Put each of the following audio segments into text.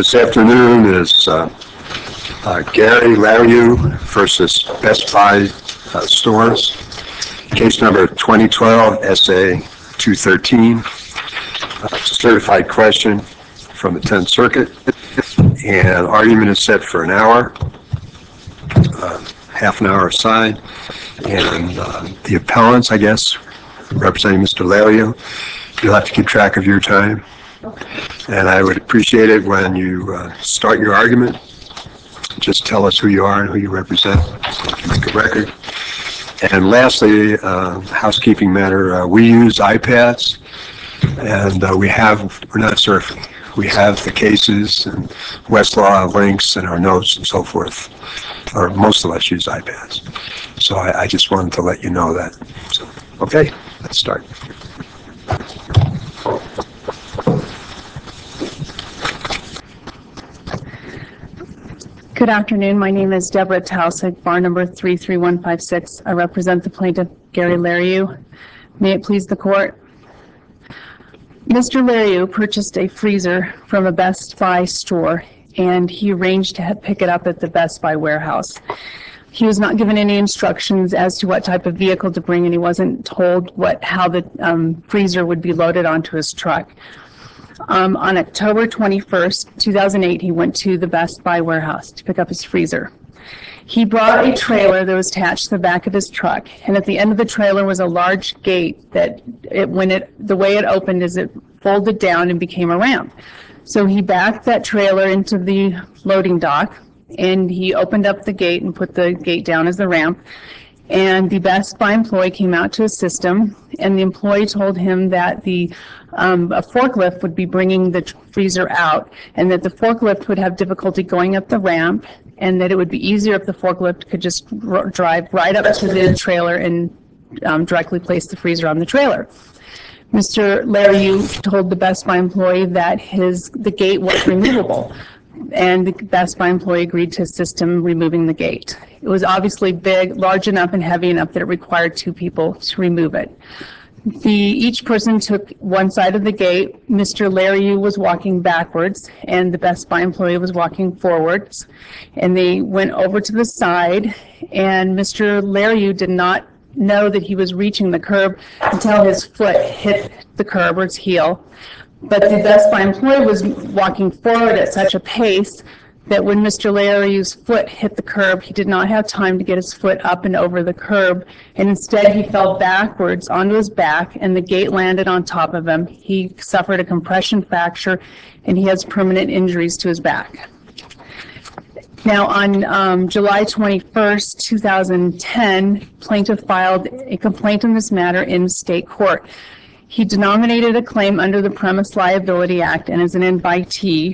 This afternoon is Gary Lariou versus Best Buy Stores, case number 2012 SA 213, certified question from the 10th Circuit, and argument is set for an hour, half an hour aside, and the appellants, I guess, representing Mr. Lariou, you'll have to keep track of your time. And I would appreciate it when you start your argument. Just tell us who you are and who you represent, so we can make a record. And lastly, housekeeping matter, we use iPads, and we're not surfing. We have the cases and Westlaw links and our notes and so forth, or most of us use iPads. So I just wanted to let you know that. So, okay, let's start. Good afternoon. My name is Deborah Tausig, bar number 33156. I represent the plaintiff, Gary Lariou. May it please the court. Mr. Lariou purchased a freezer from a Best Buy store, and he arranged to pick it up at the Best Buy warehouse. He was not given any instructions as to what type of vehicle to bring, and he wasn't told how the freezer would be loaded onto his truck. On October 21st, 2008, he went to the Best Buy warehouse to pick up his freezer. He brought a trailer that was attached to the back of his truck, and at the end of the trailer was a large gate that, the way it opened is it folded down and became a ramp. So he backed that trailer into the loading dock, and he opened up the gate and put the gate down as the ramp. And the Best Buy employee came out to assist him, and the employee told him that a forklift would be bringing the freezer out, and that the forklift would have difficulty going up the ramp, and that it would be easier if the forklift could just drive right up to the trailer and directly place the freezer on the trailer. Mr. Lariou told the Best Buy employee that the gate was removable, and the Best Buy employee agreed to assist him removing the gate. It was obviously big, large enough, and heavy enough that it required two people to remove it. Each person took one side of the gate. Mr. Lariou was walking backwards, and the Best Buy employee was walking forwards. And they went over to the side, and Mr. Lariou did not know that he was reaching the curb until his foot hit the curb or his heel. But the Best Buy employee was walking forward at such a pace that when Mr. Lariou's foot hit the curb, he did not have time to get his foot up and over the curb, and instead he fell backwards onto his back, and the gate landed on top of him. He suffered a compression fracture, and he has permanent injuries to his back. Now, on July 21st, 2010, plaintiff filed a complaint in this matter in state court. He denominated a claim under the Premise Liability Act, and as an invitee,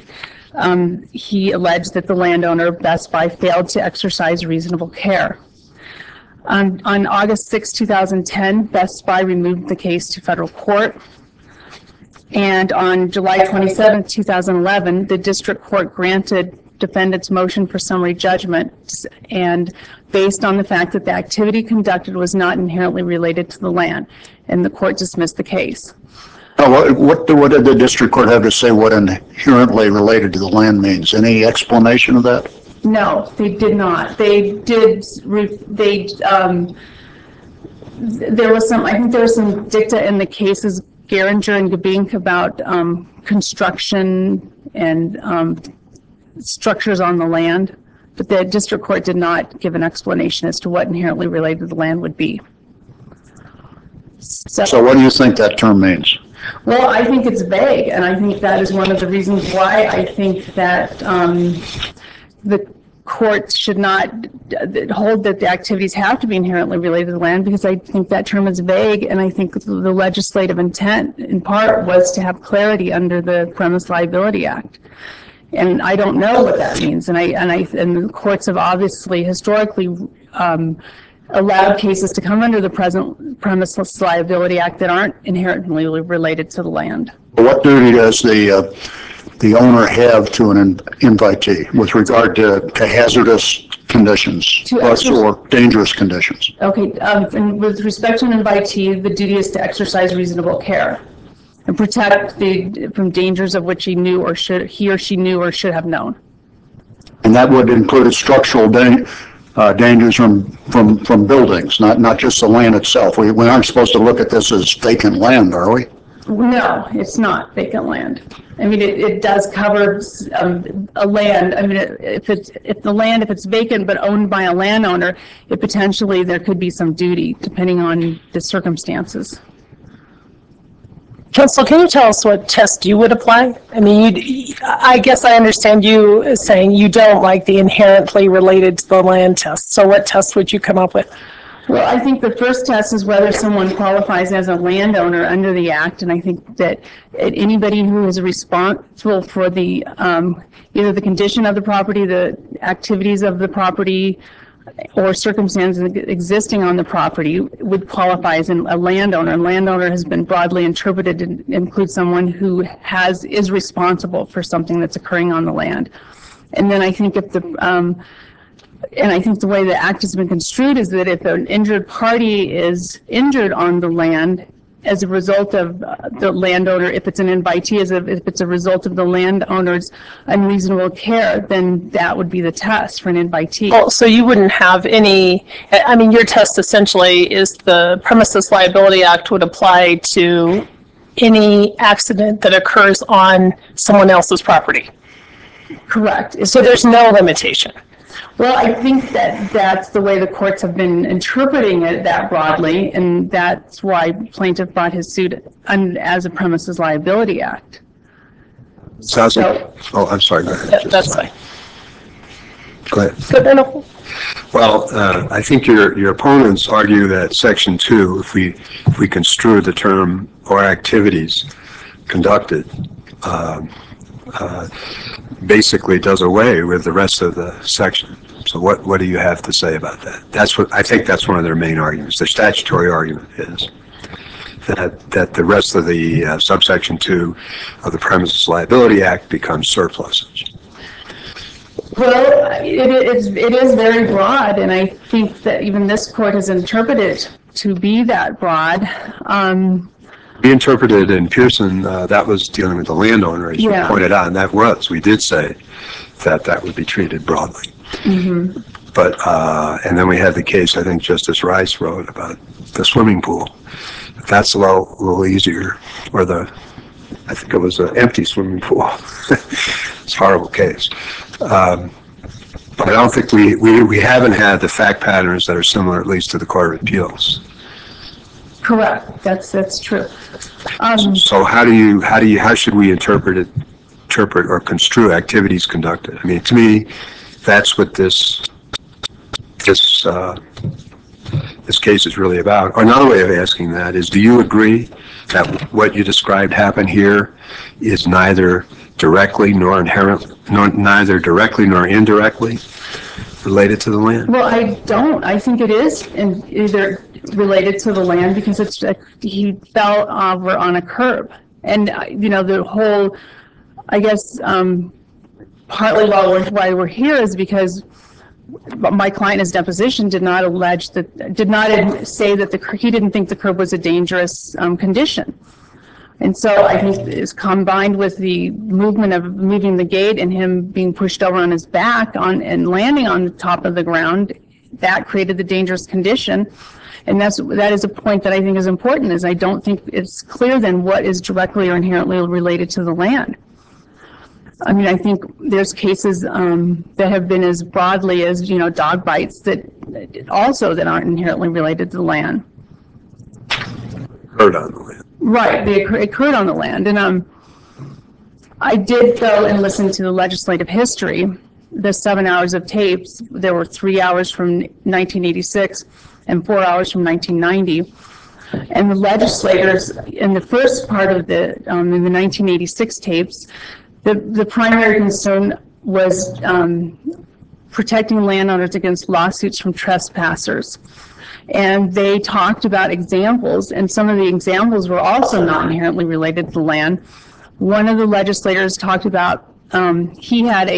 he alleged that the landowner, Best Buy, failed to exercise reasonable care. On August 6, 2010, Best Buy removed the case to federal court. And on July 27, 2011, the district court granted defendant's motion for summary judgment, and based on the fact that the activity conducted was not inherently related to the land, and the court dismissed the case. What did the district court have to say what inherently related to the land means? Any explanation of that? No, they did not. There was some dicta in the cases, Geringer and Gabink, about construction and structures on the land, but the district court did not give an explanation as to what inherently related to the land would be. So what do you think that term means? Well, I think it's vague, and I think that is one of the reasons why I think that the court should not hold that the activities have to be inherently related to the land, because I think that term is vague, and I think the legislative intent, in part, was to have clarity under the Premise Liability Act. And I don't know what that means, and the courts have obviously historically allowed cases to come under the present Premise Liability Act that aren't inherently related to the land. What duty does the owner have to an invitee with regard to hazardous conditions or dangerous conditions? Okay, and with respect to an invitee, the duty is to exercise reasonable care. and protect from dangers of which he or she knew or should have known. And that would include structural dangers from buildings, not just the land itself. We aren't supposed to look at this as vacant land, are we? No, it's not vacant land. I mean, it does cover a land. I mean, if it's vacant but owned by a landowner, there could be some duty depending on the circumstances. Counsel, can you tell us what test you would apply? I mean, I guess I understand you saying you don't like the inherently related to the land test. So what test would you come up with? Well, I think the first test is whether someone qualifies as a landowner under the Act, and I think that anybody who is responsible for the either the condition of the property, the activities of the property, or circumstances existing on the property would qualify as a landowner. And landowner has been broadly interpreted to include someone who is responsible for something that's occurring on the land. And then I think and I think the way the Act has been construed is that if an injured party is injured on the land as a result of the landowner, if it's an invitee, if it's a result of the landowner's unreasonable care, then that would be the test for an invitee. Well, so you wouldn't have any, I mean, your test essentially is the Premises Liability Act would apply to any accident that occurs on someone else's property. Correct. So there's no limitation. Well, I think that's the way the courts have been interpreting it that broadly, and that's why plaintiff brought his suit as a Premises Liability Act. I'm sorry. Go ahead. That's fine. Go ahead. Good enough. Well, I think your opponents argue that Section 2, if we construe the term or activities conducted, basically does away with the rest of the section. So what do you have to say about that? I think that's one of their main arguments. Their statutory argument is that the rest of the subsection 2 of the Premises Liability Act becomes surpluses. Well, it is very broad, and I think that even this court has interpreted it to be that broad. We interpreted in Pearson, that was dealing with the landowner, as you pointed out, and we did say that would be treated broadly. Mm-hmm. But, and then we had the case, I think Justice Rice wrote about the swimming pool. That's a little easier, or I think it was an empty swimming pool. It's a horrible case. But I don't think we haven't had the fact patterns that are similar, at least to the Court of Appeals. Correct. That's true. So how should we interpret or construe activities conducted? I mean, to me, that's what this case is really about. Or another way of asking that is, do you agree that what you described happened here is neither directly nor indirectly related to the land? Well, I don't. I think it is either related to the land because he fell over on a curb, and the whole, I guess, partly why we're here is because my client in his deposition did not say that he didn't think the curb was a dangerous condition. And so I think it's combined with the moving the gate and him being pushed over on his back and landing on the top of the ground, that created the dangerous condition. And that is a point that I think is important, is I don't think it's clear then what is directly or inherently related to the land. I mean, I think there's cases that have been as broadly as, dog bites that aren't inherently related to the land. Occurred on the land. Right, they occurred on the land. And I did go and listen to the legislative history, the 7 hours of tapes. There were 3 hours from 1986 and 4 hours from 1990. And the legislators, in the first part of in the 1986 tapes, the primary concern was protecting landowners against lawsuits from trespassers. And they talked about examples, and some of the examples were also not inherently related to the land. One of the legislators talked about he had a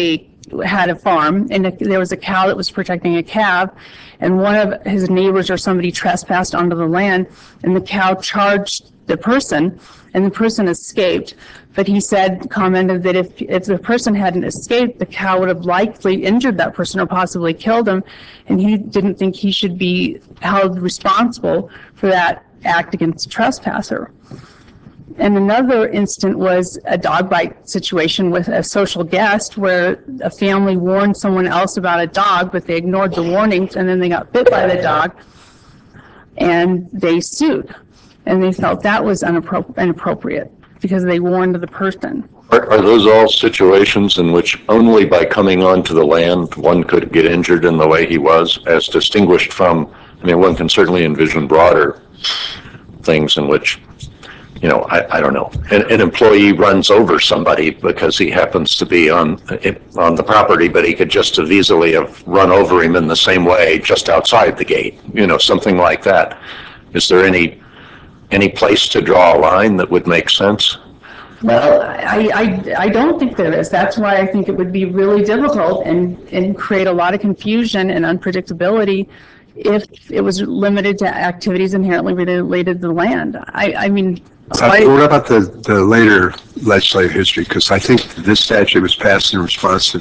had a farm, and there was a cow that was protecting a calf, and one of his neighbors or somebody trespassed onto the land, and the cow charged the person, and the person escaped. But he commented that if the person hadn't escaped, the cow would have likely injured that person or possibly killed him, and he didn't think he should be held responsible for that act against a trespasser. And another incident was a dog bite situation with a social guest where a family warned someone else about a dog, but they ignored the warnings, and then they got bit by the dog, and they sued. And they felt that was inappropriate because they warned the person. Are those all situations in which only by coming onto the land one could get injured in the way he was, as distinguished from, I mean, one can certainly envision broader things in which, you know, I don't know, an employee runs over somebody because he happens to be on the property, but he could just as easily have run over him in the same way just outside the gate, you know, something like that. Is there any place to draw a line that would make sense? Well, I don't think there is. That's why I think it would be really difficult and create a lot of confusion and unpredictability if it was limited to activities inherently related to the land. I mean, What about the later legislative history? Because I think this statute was passed in response to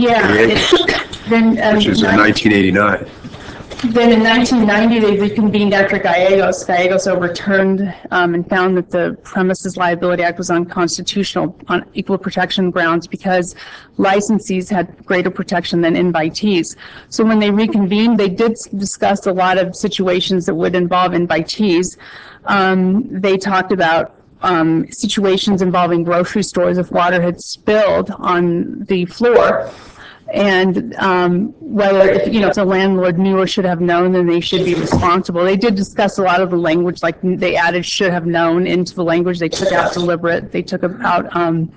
which is in 1989. Then in 1990, they reconvened after Gallegos. Gallegos overturned and found that the Premises Liability Act was unconstitutional on equal protection grounds because licensees had greater protection than invitees. So when they reconvened, they did discuss a lot of situations that would involve invitees. They talked about situations involving grocery stores if water had spilled on the floor. And whether, if the landlord knew or should have known, then they should be responsible. They did discuss a lot of the language, like they added should have known into the language. They took out deliberate. They took out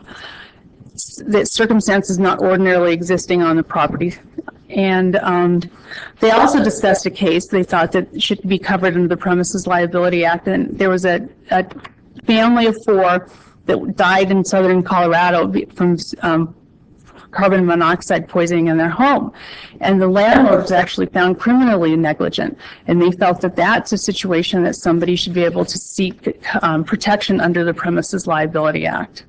the circumstances not ordinarily existing on the property. And they also discussed a case they thought that should be covered under the Premises Liability Act. And there was a family of 4 that died in southern Colorado from carbon monoxide poisoning in their home. And the landlord was actually found criminally negligent. And they felt that that's a situation that somebody should be able to seek protection under the Premises Liability Act.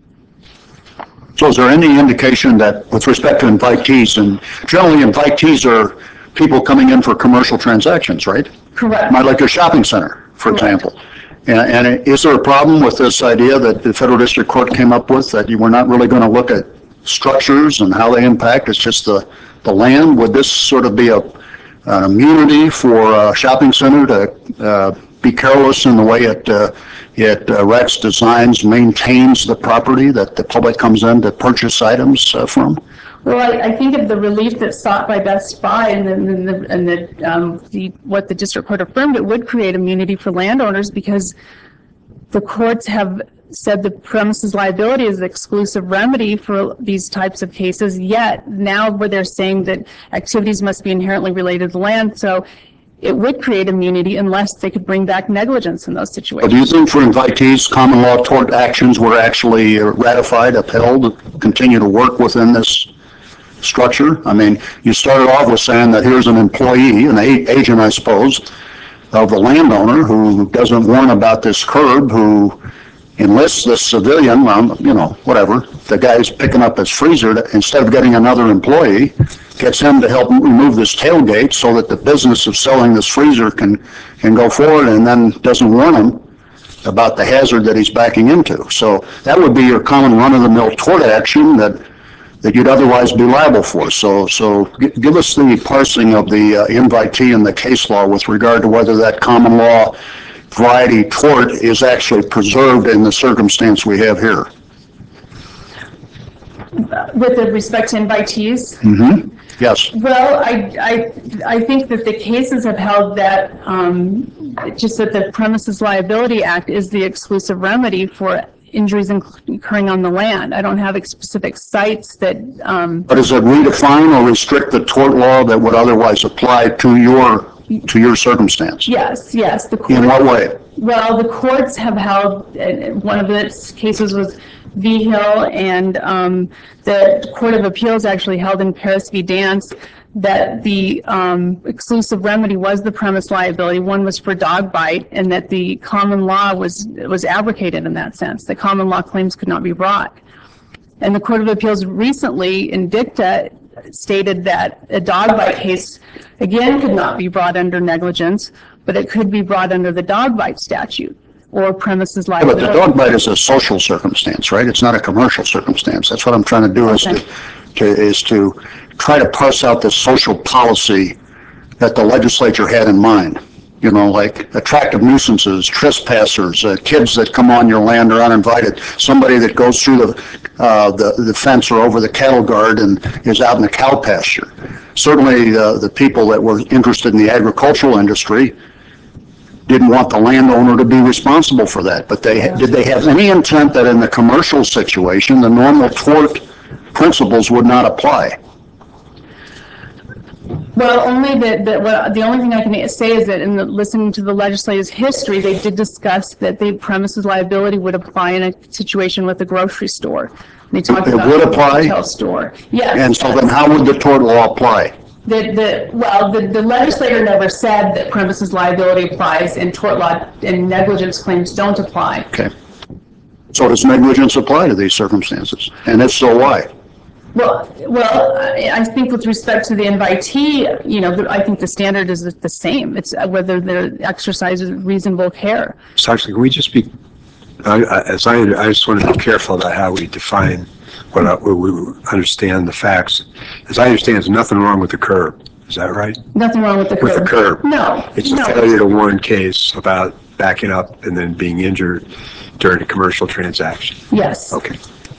So is there any indication that with respect to invitees, and generally invitees are people coming in for commercial transactions, right? Correct. Like a shopping center, for example. And is there a problem with this idea that the Federal District Court came up with, that you were not really going to look at structures and how they impact, it's just the land? Would this sort of be an immunity for a shopping center to be careless in the way it erects, designs, maintains the property that the public comes in to purchase items from? Well, I think of the relief that's sought by Best Buy and what the district court affirmed, it would create immunity for landowners because the courts have said the premises liability is the exclusive remedy for these types of cases, yet now where they're saying that activities must be inherently related to land, so it would create immunity unless they could bring back negligence in those situations. Do you think for invitees, common law tort actions were actually ratified, upheld, continue to work within this structure? I mean, you started off with saying that here's an employee, an agent, I suppose, of the landowner who doesn't warn about this curb, who enlists this civilian, whatever, the guy's picking up his freezer, instead of getting another employee, gets him to help remove this tailgate so that the business of selling this freezer can go forward, and then doesn't warn him about the hazard that he's backing into. So that would be your common run-of-the-mill tort action that you'd otherwise be liable for. So give us the parsing of the invitee and the case law with regard to whether that common law variety tort is actually preserved in the circumstance we have here. With respect to invitees? Mm-hmm. Yes. Well, I think that the cases have held that just that the Premises Liability Act is the exclusive remedy for injuries occurring on the land. I don't have specific sites that... But does it redefine or restrict the tort law that would otherwise apply to your circumstance? Yes. The court, in what way? Well, the courts have held, one of its cases was V. Hill, and the Court of Appeals actually held in Paris v. Dance that the exclusive remedy was the premise liability. One was for dog bite, and that the common law was abrogated in that sense. The common law claims could not be brought. And the Court of Appeals recently, in dicta, stated that a dog bite case, again, could not be brought under negligence, but it could be brought under the dog bite statute or premises But liability. the dog bite is a social circumstance, right? It's not a commercial circumstance. That's what I'm trying to do is to try to parse out the social policy that the legislature had in mind. You know, like attractive nuisances, trespassers, kids that come on your land are uninvited, somebody that goes through the fence or over the cattle guard and is out in the cow pasture. Certainly, the people that were interested in the agricultural industry didn't want the landowner to be responsible for that. But did they have any intent that in the commercial situation, the normal tort principles would not apply? Well, only the only thing I can say is that in listening to the legislative history, they did discuss that the premises liability would apply in a situation with a grocery store. They talked about would apply? a retail store. Yes. And so then how would the tort law apply? The legislator never said that premises liability applies and tort law and negligence claims don't apply. Okay. So does negligence apply to these circumstances? And if so, why? Well, I think with respect to the invitee, you know, I think the standard is the same. It's whether they exercise reasonable care. Sergeant, can we just be, I just want to be careful about how we define what we understand the facts. As I understand, there's nothing wrong with the curb. Is that right? Nothing wrong with the curb. With the curb? No. It's a failure to warn case about backing up and then being injured during a commercial transaction. Yes. Okay.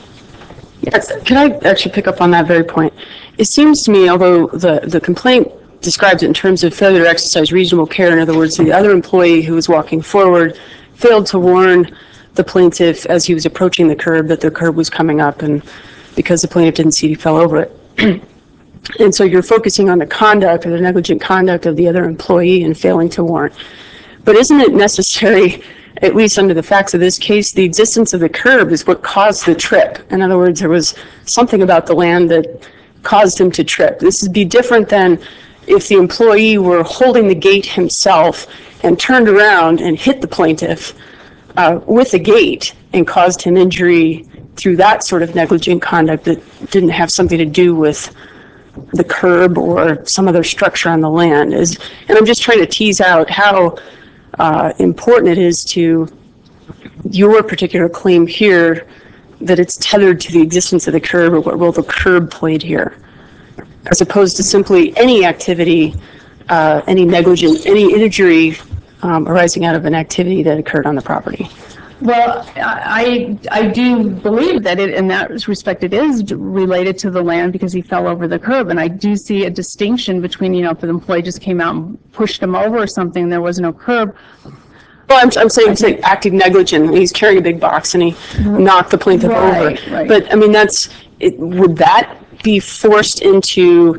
Yes, can I actually pick up on that very point? It seems to me, although the complaint describes it in terms of failure to exercise reasonable care, in other words, the other employee who was walking forward failed to warn the plaintiff as he was approaching the curb that the curb was coming up, and because the plaintiff didn't see it, he fell over it. And so you're focusing on the conduct or the negligent conduct of the other employee and failing to warn. But isn't it necessary, at least under the facts of this case, the existence of the curb is what caused the trip? In other words, there was something about the land that caused him to trip. This would be different than if the employee were holding the gate himself and turned around and hit the plaintiff with the gate and caused him injury through that sort of negligent conduct that didn't have something to do with the curb or some other structure on the land. And I'm just trying to tease out how important it is to your particular claim here that it's tethered to the existence of the curb or what role the curb played here, as opposed to simply any activity, any negligent, any injury arising out of an activity that occurred on the property. Well, I do believe that in that respect, it is related to the land because he fell over the curb. And I do see a distinction between, you know, if the employee just came out and pushed him over or something, there was no curb. Well, I'm saying acting negligent. He's carrying a big box and he knocked the plaintiff over. Right. But I mean, would that be forced into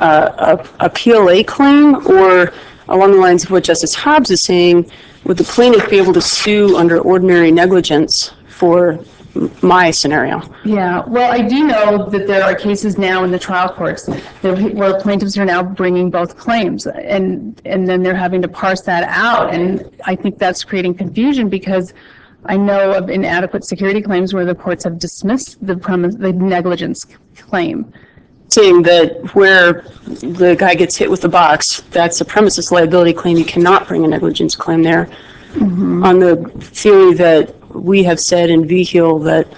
a PLA claim, or along the lines of what Justice Hobbs is saying, would the plaintiff be able to sue under ordinary negligence for my scenario? Yeah, well, I do know that there are cases now in the trial courts where plaintiffs are now bringing both claims, and then they're having to parse that out. And I think that's creating confusion because I know of inadequate security claims where the courts have dismissed the negligence claim. Saying that where the guy gets hit with the box, that's a premises liability claim. You cannot bring a negligence claim there. Mm-hmm. On the theory that we have said in V. Hill that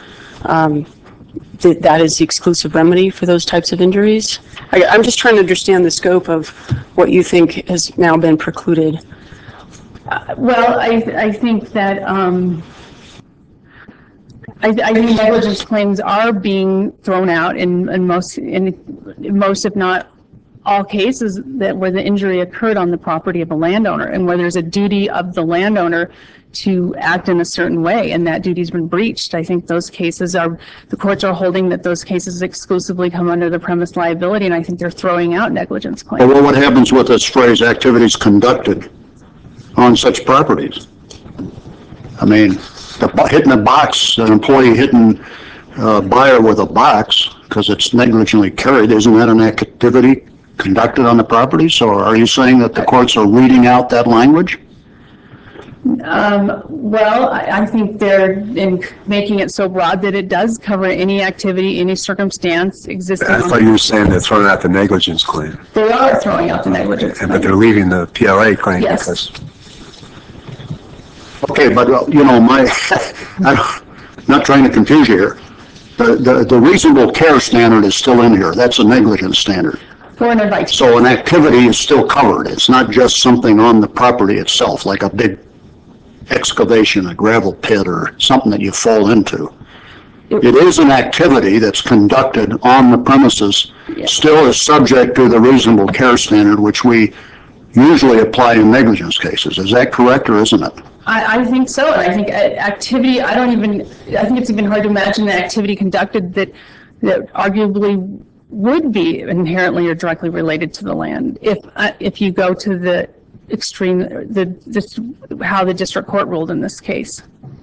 that is the exclusive remedy for those types of injuries. I'm just trying to understand the scope of what you think has now been precluded. Well, I think that I think negligence claims are being thrown out in most, if not all cases where the injury occurred on the property of a landowner and where there's a duty of the landowner to act in a certain way and that duty's been breached. I think those cases the courts are holding that those cases exclusively come under the premise liability, and I think they're throwing out negligence claims. Well, what happens with this phrase, activities conducted on such properties? I mean, hitting a box, an employee hitting buyer with a box because it's negligently carried, isn't that an activity conducted on the property? So are you saying that the courts are reading out that language? Well, I think they're in making it so broad that it does cover any activity, any circumstance existing. I thought you were saying they're throwing out the negligence claim, They are throwing out the negligence but they're claim. leaving the PLA claim Yes. because Okay, but, I'm not trying to confuse you here. The reasonable care standard is still in here. That's a negligence standard. For an invitee. So an activity is still covered. It's not just something on the property itself, like a big excavation, a gravel pit, or something that you fall into. It is an activity that's conducted on the premises, still is subject to the reasonable care standard, which we usually apply in negligence cases. Is that correct, or isn't it? I think so, and I think activity, I think it's even hard to imagine an activity conducted that arguably would be inherently or directly related to the land if you go to the extreme, how the district court ruled in this case.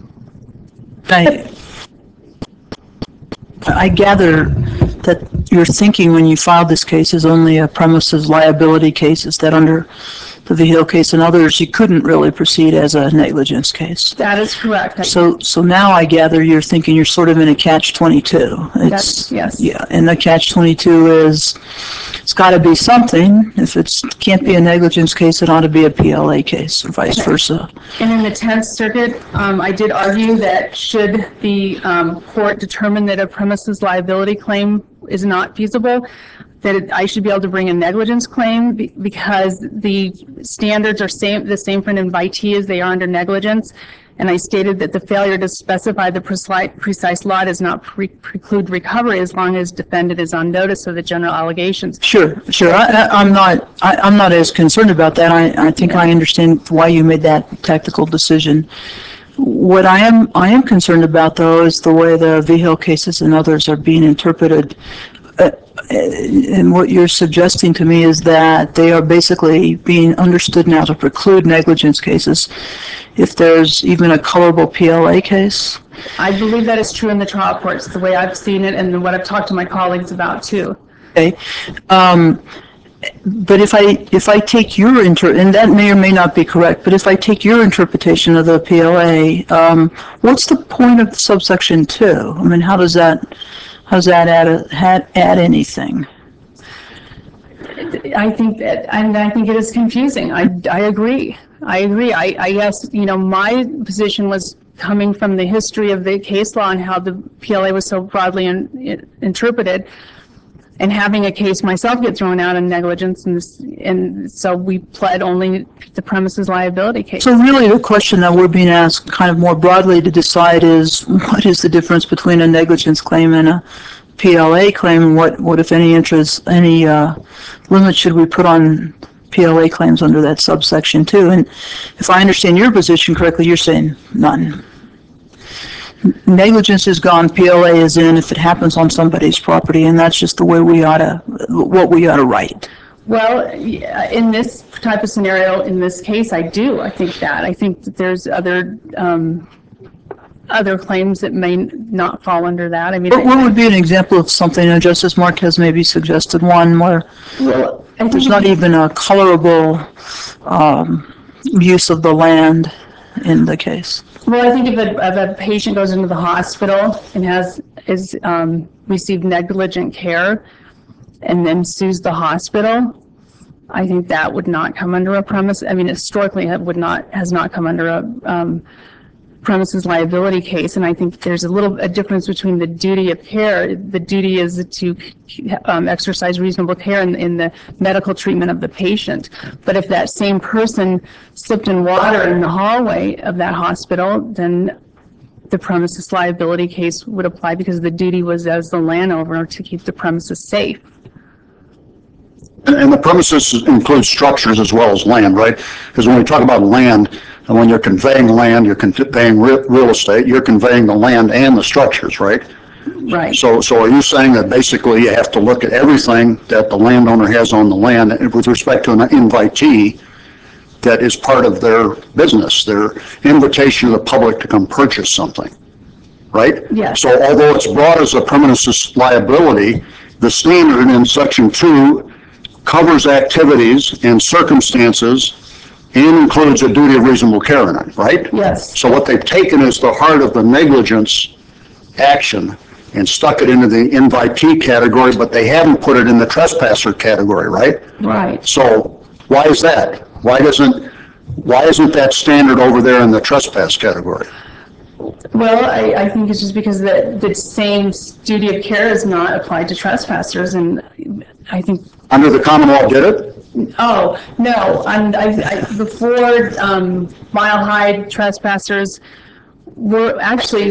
I gather that your thinking when you filed this case is only a premises liability case, is that under the Vigil case and others, you couldn't really proceed as a negligence case. That is correct. So now I gather you're thinking you're sort of in a catch-22. Yes. Yeah, and the catch-22 is, it's got to be something. If it can't be a negligence case, it ought to be a PLA case, or vice versa. And in the 10th Circuit, I did argue that should the court determine that a premises liability claim is not feasible, that I should be able to bring a negligence claim because the standards are the same for an invitee as they are under negligence. And I stated that the failure to specify the precise law does not preclude recovery as long as defendant is on notice of the general allegations. Sure. I'm not as concerned about that. I think I understand why you made that tactical decision. What I am concerned about, though, is the way the Vigil cases and others are being interpreted. And what you're suggesting to me is that they are basically being understood now to preclude negligence cases if there's even a colorable PLA case. I believe that is true in the trial courts, the way I've seen it and what I've talked to my colleagues about too. Okay. But if I take your and that may or may not be correct, but if I take your interpretation of the PLA, what's the point of subsection 2? I mean, how does that add anything? I think it is confusing. I agree. I guess, my position was coming from the history of the case law and how the PLA was so broadly interpreted, and having a case myself get thrown out in negligence, and so we pled only the premises liability case. So really the question that we're being asked kind of more broadly to decide is, what is the difference between a negligence claim and a PLA claim, and what if any limit should we put on PLA claims under that subsection 2? And if I understand your position correctly, you're saying none. Negligence is gone, PLA is in if it happens on somebody's property, and that's just the way what we ought to write. Well, in this type of scenario, in this case, I think that there's other claims that may not fall under that. I mean, what would be an example of something, and Justice Marquez maybe suggested one where there's not even a colorable use of the land in the case? Well, I think if a patient goes into the hospital and has received negligent care and then sues the hospital, I think that would not come under a premise. I mean, historically, it has not come under a premises liability case, and I think there's a difference between the duty of care. The duty is to exercise reasonable care in the medical treatment of the patient. But if that same person slipped in water in the hallway of that hospital, then the premises liability case would apply because the duty was as the landowner to keep the premises safe. And the premises includes structures as well as land, right? Because when we talk about land, and when you're conveying land, you're conveying real estate, you're conveying the land and the structures, right? Right. So are you saying that basically you have to look at everything that the landowner has on the land with respect to an invitee that is part of their business, their invitation to the public to come purchase something, right? Yes. So although it's brought as a premises liability, the standard in section 2 covers activities and circumstances and includes a duty of reasonable care in it, right? Yes. So what they've taken is the heart of the negligence action and stuck it into the invitee category, but they haven't put it in the trespasser category, right? Right. So why is that? Why isn't that standard over there in the trespass category? Well, I think it's just because the same duty of care is not applied to trespassers, and I think, Under the common law did it? oh, no, before, Mile High trespassers were actually,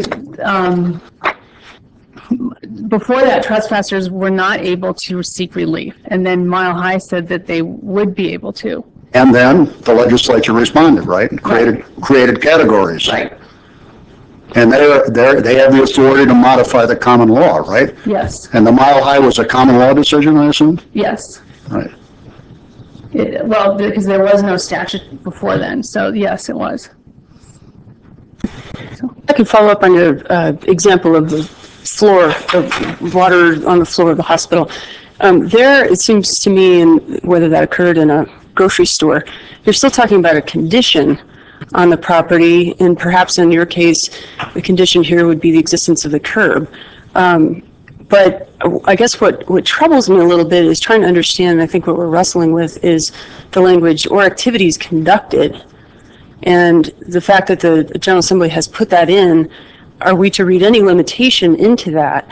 before that, trespassers were not able to seek relief, and then Mile High said that they would be able to. And then the legislature responded, right? And created categories. Right. And they have the authority to modify the common law, right? Yes, And the Mile High was a common law decision, I assume? yes. Right. Well, because there was no statute before then, so yes, it was. I could follow up on your example of the floor, of water on the floor of the hospital. There, it seems to me, and whether that occurred in a grocery store, you're still talking about a condition on the property, and perhaps in your case, the condition here would be the existence of the curb. But I guess what troubles me a little bit is trying to understand, and I think what we're wrestling with is the language or activities conducted. And the fact that the General Assembly has put that in, are we to read any limitation into that?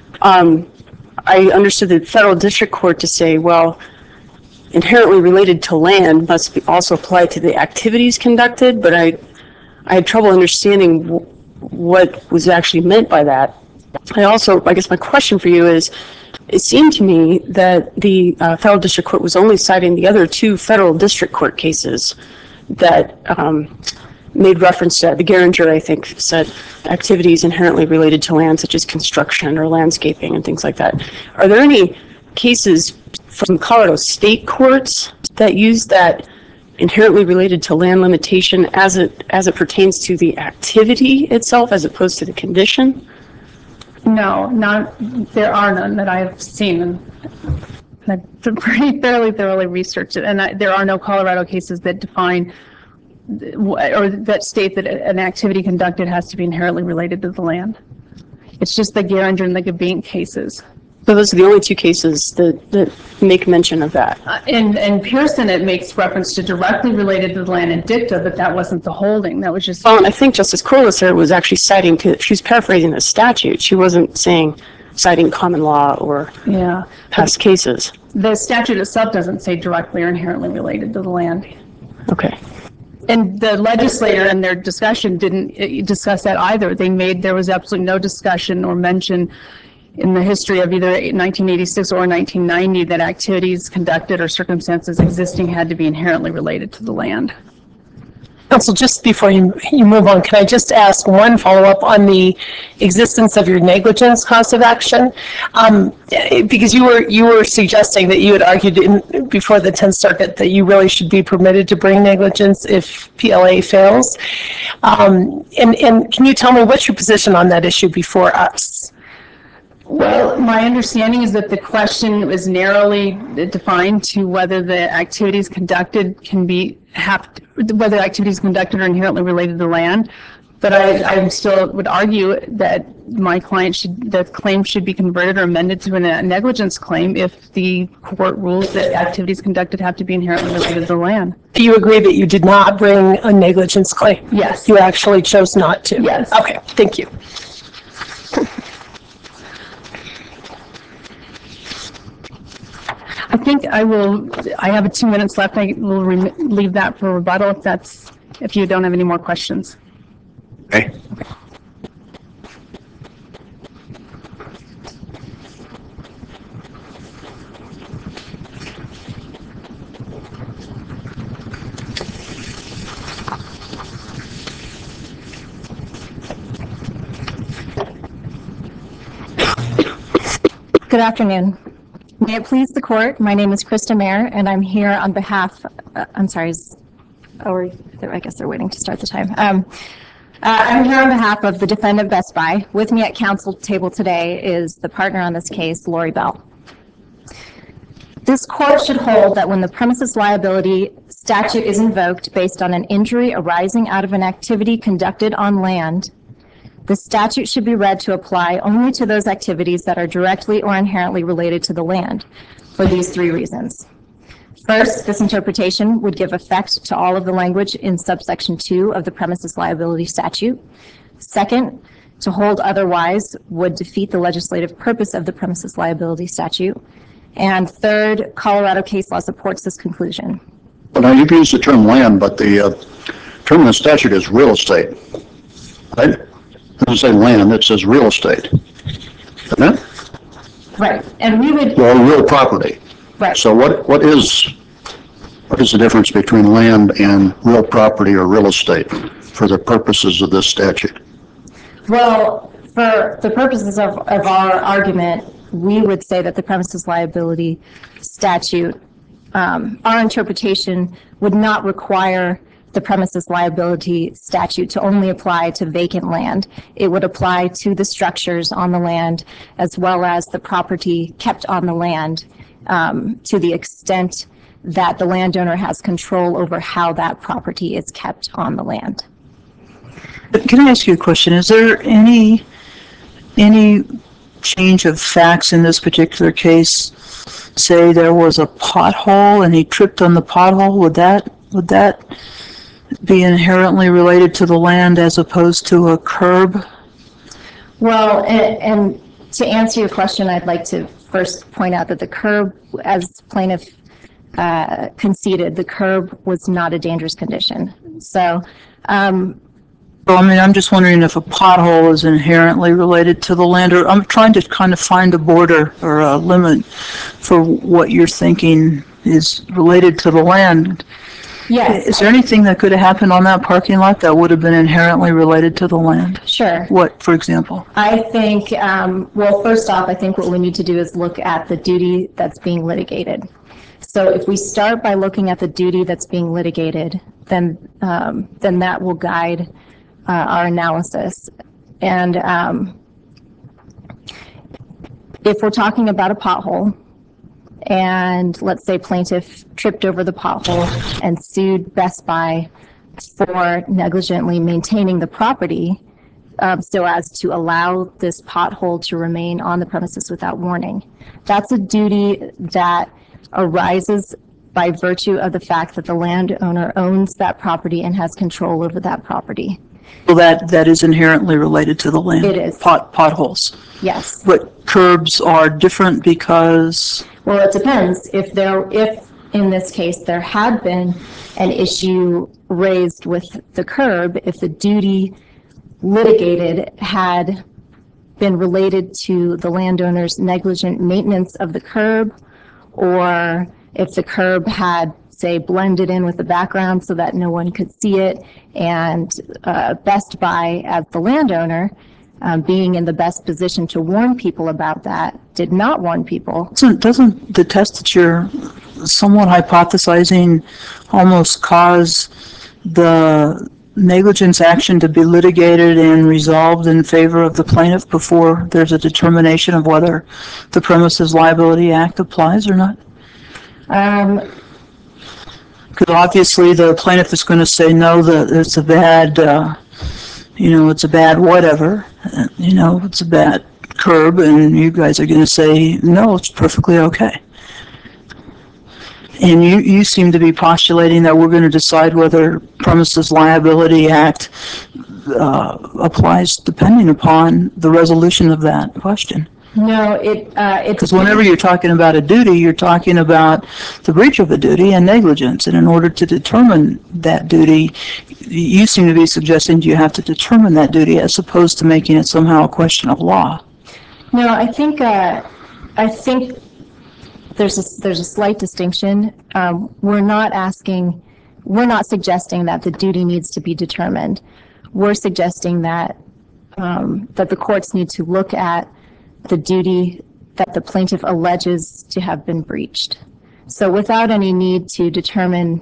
I understood the federal district court to say, well, inherently related to land must be also apply to the activities conducted, but I had trouble understanding what was actually meant by that. I guess my question for you is, it seemed to me that the federal district court was only citing the other two federal district court cases that made reference to, the Geringer, I think, said activities inherently related to land, such as construction or landscaping and things like that. Are there any cases from Colorado state courts that use that inherently related to land limitation as it pertains to the activity itself as opposed to the condition? No, there are none that I have seen, and I've pretty thoroughly researched it, and there are no Colorado cases that define or that state that an activity conducted has to be inherently related to the land. It's just the Geringer and the Gabink cases. So those are the only two cases that make mention of that. In Pearson, it makes reference to directly related to the land in dicta, but that wasn't the holding. That was just. Well, and I think Justice Corliss was actually citing, she was paraphrasing the statute. She wasn't citing common law or past cases. The statute itself doesn't say directly or inherently related to the land. Okay. And the legislator in their discussion didn't discuss that either. There was absolutely no discussion or mention in the history of either 1986 or 1990 that activities conducted or circumstances existing had to be inherently related to the land. Counsel, just before you move on, can I just ask one follow-up on the existence of your negligence cause of action? Because you were suggesting that you had argued before the 10th Circuit that you really should be permitted to bring negligence if PLA fails. And can you tell me what's your position on that issue before us? Well, my understanding is that the question is narrowly defined to whether the activities conducted whether activities conducted are inherently related to the land. But I still would argue that the claim should be converted or amended to a negligence claim if the court rules that activities conducted have to be inherently related to the land. Do you agree that you did not bring a negligence claim? Yes. You actually chose not to? Yes. Okay, thank you. I think I have 2 minutes left. I will leave that for rebuttal if you don't have any more questions. Okay. Good afternoon. May it please the court, my name is Krista Mayer, and I'm here on behalf, I guess they're waiting to start the time. I'm here on behalf of the defendant Best Buy. With me at council table today is the partner on this case, Lori Bell. This court should hold that when the premises liability statute is invoked based on an injury arising out of an activity conducted on land, the statute should be read to apply only to those activities that are directly or inherently related to the land for these three reasons. First, this interpretation would give effect to all of the language in subsection 2 of the premises liability statute. Second, to hold otherwise would defeat the legislative purpose of the premises liability statute. And third, Colorado case law supports this conclusion. Well, now you've used the term land, but the term in the statute is real estate, right? It doesn't say land, it says real estate, doesn't it? Right, and we would... Well, real property. Right. So what is the difference between land and real property or real estate for the purposes of this statute? Well, for the purposes of our argument, we would say that the premises liability statute, our interpretation would not require the premises liability statute to only apply to vacant land. It would apply to the structures on the land as well as the property kept on the land, to the extent that the landowner has control over how that property is kept on the land. Can I ask you a question? Is there any change of facts in this particular case? Say there was a pothole and he tripped on the pothole, would that be inherently related to the land as opposed to a curb? Well, and to answer your question, I'd like to first point out that the curb, as plaintiff conceded, the curb was not a dangerous condition. So, well, I mean, I'm just wondering if a pothole is inherently related to the land, or I'm trying to kind of find a border or a limit for what you're thinking is related to the land. yes. Is there anything that could have happened on that parking lot that would have been inherently related to the land? Sure. What, for example? I think, well, first off, I think what we need to do is look at the duty that's being litigated. So if we start by looking at the duty that's being litigated, then that will guide our analysis. And if we're talking about a pothole, and let's say plaintiff tripped over the pothole and sued Best Buy for negligently maintaining the property so as to allow this pothole to remain on the premises without warning. That's a duty that arises by virtue of the fact that the landowner owns that property and has control over that property. Well, that is inherently related to the land. It is. Potholes. Yes. But curbs are different because? Well, it depends. If in this case there had been an issue raised with the curb, if the duty litigated had been related to the landowner's negligent maintenance of the curb, or if the curb had, say, blended in with the background so that no one could see it, and Best Buy, as the landowner, being in the best position to warn people about that, did not warn people. Doesn't the test that you're somewhat hypothesizing almost cause the negligence action to be litigated and resolved in favor of the plaintiff before there's a determination of whether the Premises Liability Act applies or not? Because obviously the plaintiff is going to say, no, that it's a bad, it's a bad whatever, it's a bad curb, and you guys are going to say, no, it's perfectly okay. And you seem to be postulating that we're going to decide whether Premises Liability Act applies depending upon the resolution of that question. No, it's because whenever you're talking about a duty, you're talking about the breach of a duty and negligence. And in order to determine that duty, you seem to be suggesting you have to determine that duty as opposed to making it somehow a question of law. No, I think there's a slight distinction. We're not suggesting that the duty needs to be determined. We're suggesting that the courts need to look at the duty that the plaintiff alleges to have been breached. So without any need to determine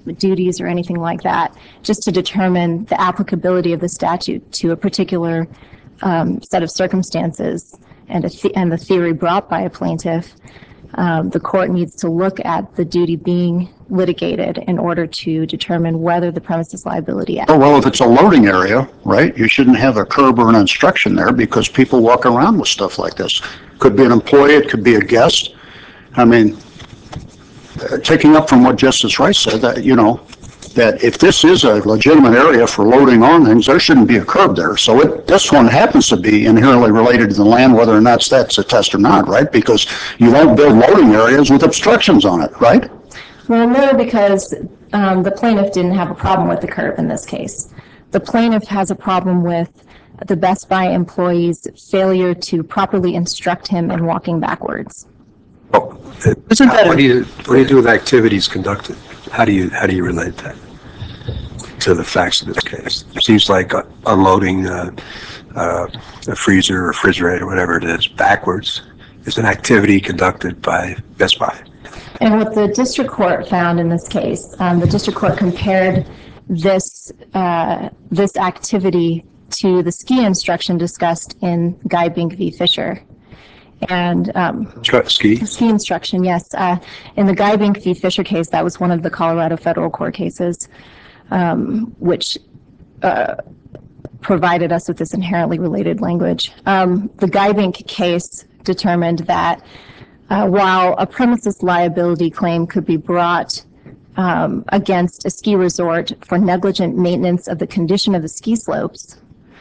duties or anything like that, just to determine the applicability of the statute to a particular set of circumstances and the theory brought by a plaintiff. The court needs to look at the duty being litigated in order to determine whether the premises liability act. Oh, well, if it's a loading area, right, you shouldn't have a curb or an instruction there because people walk around with stuff like this. Could be an employee, it could be a guest. I mean, taking up from what Justice Rice said, that, you know, that if this is a legitimate area for loading on things, there shouldn't be a curb there. So this one happens to be inherently related to the land, whether or not that's a test or not, right? Because you don't build loading areas with obstructions on it, right? Well, no, because the plaintiff didn't have a problem with the curb in this case. The plaintiff has a problem with the Best Buy employee's failure to properly instruct him in walking backwards. What do you do with activities conducted? How do you relate that to the facts of this case? It seems like unloading a freezer, refrigerator, whatever it is, backwards is an activity conducted by Best Buy. And what the district court found in this case, the district court compared this activity to the ski instruction discussed in Guy Bink v. Fisher. And ski instruction, yes. In the Guy Bink v. Fisher case, that was one of the Colorado federal court cases, which provided us with this inherently related language. The Guy Bink case determined that while a premises liability claim could be brought against a ski resort for negligent maintenance of the condition of the ski slopes,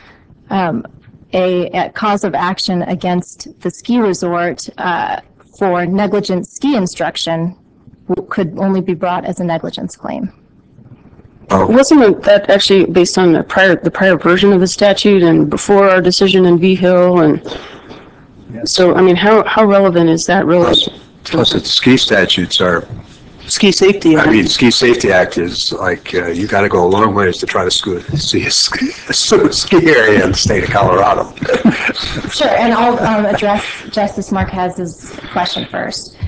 a cause of action against the ski resort for negligent ski instruction could only be brought as a negligence claim. Wasn't that actually based on the prior version of the statute and before our decision in V Hill? And so, I mean, how relevant is that really? Plus, its ski statutes are. Ski Safety Act. I mean, Ski Safety Act is like, you got to go a long ways to try to see a ski area in the state of Colorado. Sure, and I'll address Justice Marquez's question first.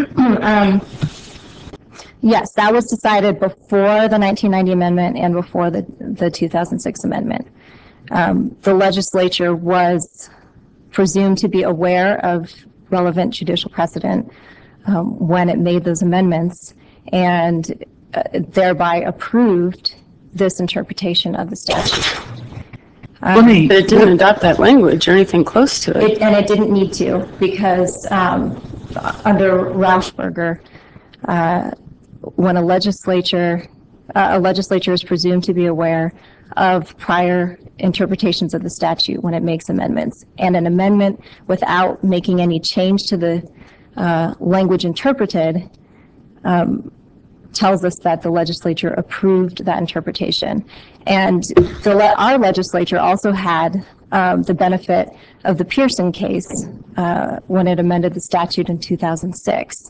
Yes, that was decided before the 1990 amendment and before the 2006 amendment. The legislature was presumed to be aware of relevant judicial precedent when it made those amendments and thereby approved this interpretation of the statute. But it didn't adopt that language or anything close to it. And it didn't need to, because under Rauschberger, when a legislature is presumed to be aware of prior interpretations of the statute when it makes amendments, and an amendment without making any change to the language interpreted tells us that the legislature approved that interpretation. And our legislature also had the benefit of the Pearson case when it amended the statute in 2006.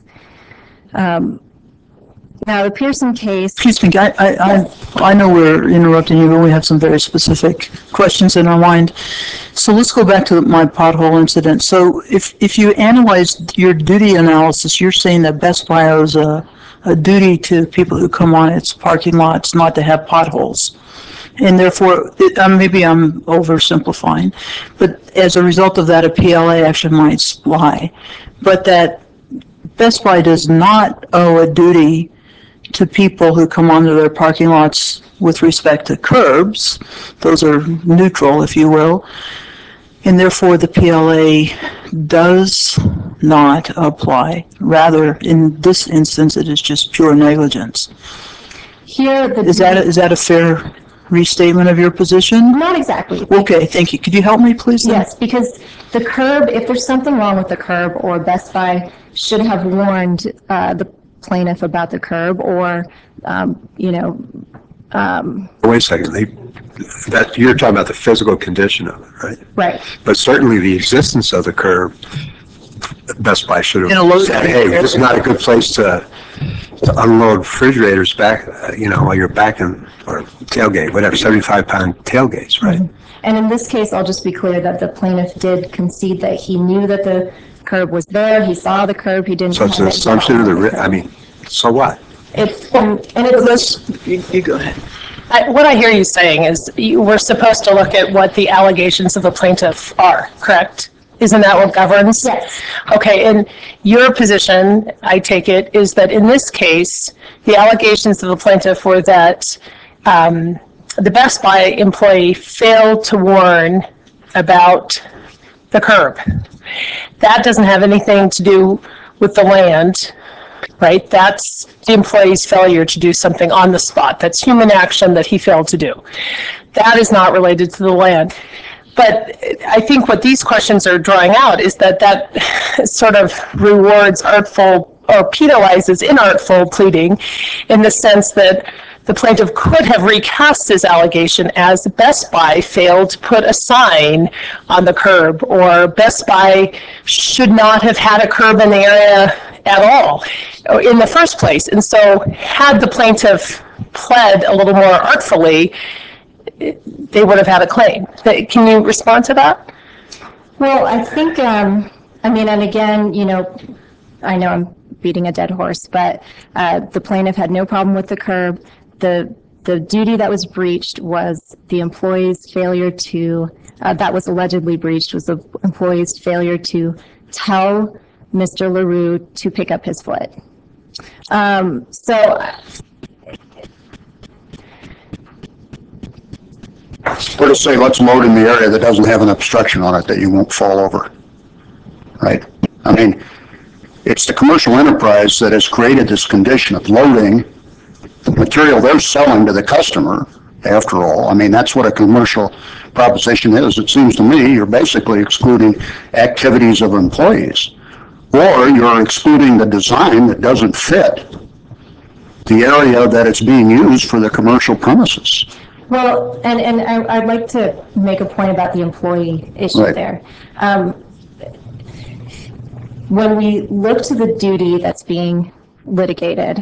Now, the Pearson case... Excuse me, I know we're interrupting you, but we have some very specific questions in our mind. So let's go back to my pothole incident. So if you analyze your duty analysis, you're saying that Best Buy owes a duty to people who come on its parking lots not to have potholes. And therefore, maybe I'm oversimplifying, but as a result of that, a PLA action might lie. But that Best Buy does not owe a duty to people who come onto their parking lots with respect to curbs. Those are neutral, if you will. And therefore, the PLA does not apply. Rather, in this instance, it is just pure negligence. Is that a fair restatement of your position? Not exactly. Okay, thank you. Could you help me, please? Yes, because the curb, if there's something wrong with the curb, or Best Buy should have warned the plaintiff about the curb, or, Wait a second. You're talking about the physical condition of it, right? Right. But certainly the existence of the curb, Best Buy should have said, hey, this is not a good place to unload refrigerators back, while you're backing, or tailgate, whatever, 75-pound tailgates, right? Mm-hmm. And in this case, I'll just be clear that the plaintiff did concede that he knew that the curb was there, he saw the curb, he didn't... So it's an assumption of so what? You go ahead. What I hear you saying is we're supposed to look at what the allegations of the plaintiff are, correct? Isn't that what governs? Yes. Okay, and your position, I take it, is that in this case, the allegations of the plaintiff were that the Best Buy employee failed to warn about the curb. That doesn't have anything to do with the land, right? That's the employee's failure to do something on the spot. That's human action that he failed to do. That is not related to the land. But I think what these questions are drawing out is that sort of rewards artful or penalizes inartful pleading in the sense that the plaintiff could have recast his allegation as Best Buy failed to put a sign on the curb, or Best Buy should not have had a curb in the area at all in the first place. And so had the plaintiff pled a little more artfully, they would have had a claim. Can you respond to that? Well, I think, and again, I know I'm beating a dead horse, but the plaintiff had no problem with the curb. The duty that was breached was the employee's failure to, that was allegedly breached, was the employee's failure to tell Mr. LaRue to pick up his foot. Or to say, let's load in the area that doesn't have an obstruction on it that you won't fall over, right? I mean, it's the commercial enterprise that has created this condition of loading the material they're selling to the customer, after all. I mean, that's what a commercial proposition is. It seems to me you're basically excluding activities of employees, or you're excluding the design that doesn't fit the area that it's being used for the commercial premises. Well, and I'd like to make a point about the employee issue Right. there. When we look to the duty that's being litigated,